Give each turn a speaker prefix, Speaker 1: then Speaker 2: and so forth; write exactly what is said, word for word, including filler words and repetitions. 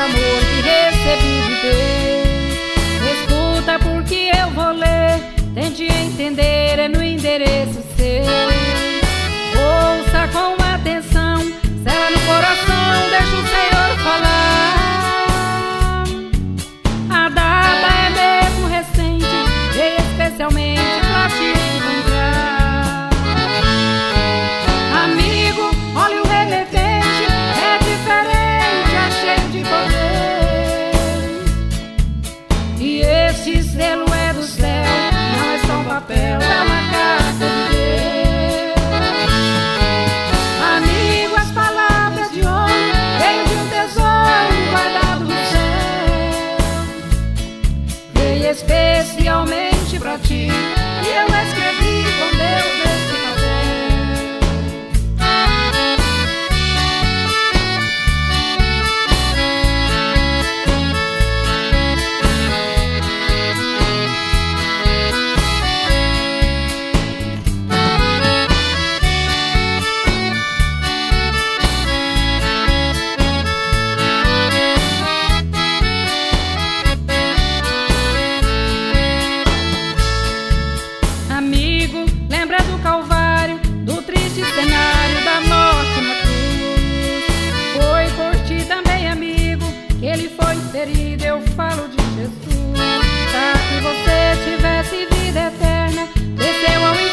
Speaker 1: amor que recebi de Deus. Escuta porque eu vou ler, tente entender, é no endereço seu. Ouça com atenção, cela no coração, deixa o Senhor falar. A data é mesmo recente, veio especialmente pra te encontrar. Amigo, olha o remetente, é diferente, é cheio de poder. E este selo é do céu, não é só um papel, é uma carta de Deus. Amigo, as palavras de homem veio de um tesouro guardado no céu. Veio especialmente pra ti, e eu escrevi com Deus nesse papel. Amigo, lembra do Calvário, do triste cenário da morte na cruz. Foi por ti também, amigo, que ele foi ferido, eu falo de Jesus. Para que você tivesse vida eterna, desceu ao